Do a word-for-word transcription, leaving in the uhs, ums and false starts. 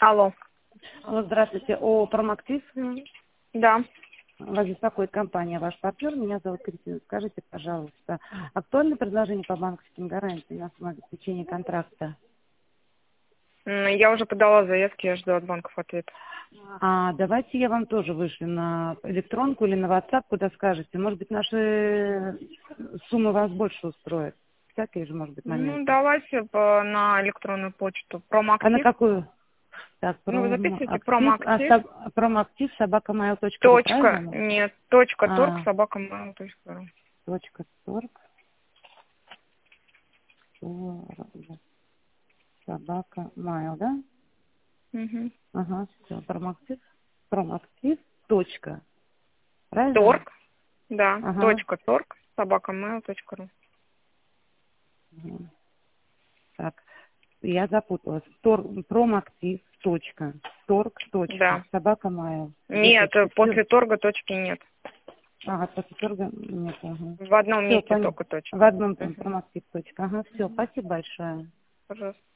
Алло. Алло, здравствуйте. О, Промактив. Да. Вас беспокоит компания «Ваш партнер». Меня зовут Кристина. Скажите, пожалуйста, актуальное предложение по банковским гарантиям на основе заключения контракта? М, Я уже подала заявки, я жду от банков ответ. А давайте я вам тоже вышлю на электронку или на WhatsApp, куда скажете. Может быть, наши суммы вас больше устроят. Всякие же, может быть, Ну, моменты. давайте по- на электронную почту. А на Промактив. какую? Так, Ну, вы записывайте промактив, а, промактив. соб- промактив собака mail точка ру, Точка. правильно? Нет. Точка торг А, собака mail точка ру. точка торг, торг, собака mail, да? Мгм. Ага, все, промактив, промактив, точка, правильно? Торг. Да. Ага. Точка торг собака mail точка ру. Мгм. Так, я запуталась. Тор, промактив, точка, торг, точка, Да. собака mail. Две Нет, э, точки. Все. после торга точки нет. Ага, после торга нет. Ага. В одном Все, месте понятно. только точка. В одном там Мгм. промактив точка. Ага, все, спасибо большое. Пожалуйста.